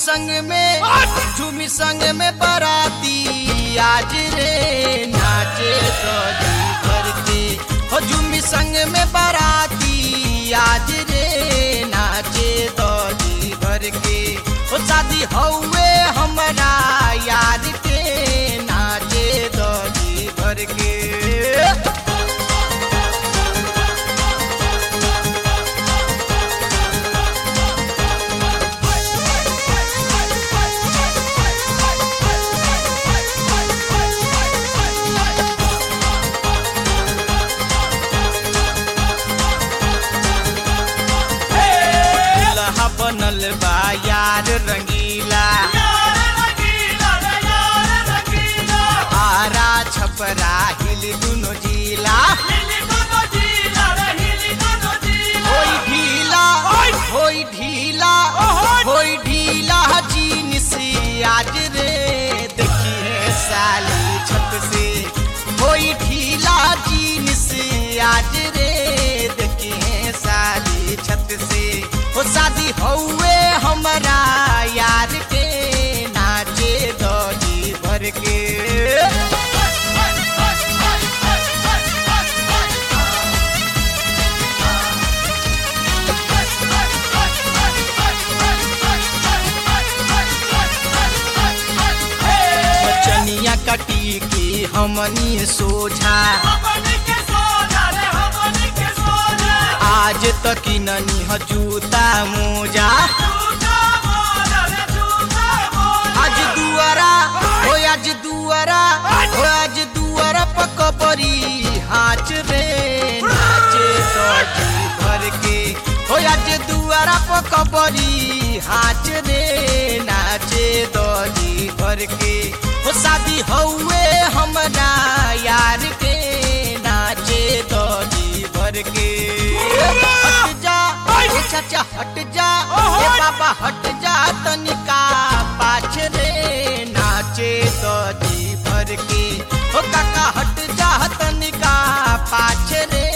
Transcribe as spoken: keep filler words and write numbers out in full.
संग में झूमी संग में बराती आज रे नाचे तो जी भर के हो झूमी संग में बराती आज रे नाचे तो जी भर के हो शादी हौवे हमारा यार के नाचे तो जी भर के बनल बा यार रंगीला आरा छपरा हिल दुनो जिला होई ढीला होई ढीला होई ढीला जीनिस आज रे देखिए साली छत से होई ढीला जीनिस आज रे देखिए साली छत से हो शादी हौवे हमारा यार के नाचे दो जी भर के बचनिया कटी की हमनी सोझा आज तक ननी ह जूता मोजा आज दुआरा हो आज दुआरा हो आज दुआरा पकबरी हाथ रे नाचे तो जी भर के हो आज दुआरा पकबरी हाथ रे नाचे तो जी भर के हो शादी हौवे हमारा यार के नाचे तो जी भर के हट जा ए चाचा हट जा ए बाबा हट जा तनिका पाछ रे नाचे तो जी भर के ओ काका हट जा तनिका पाछ रे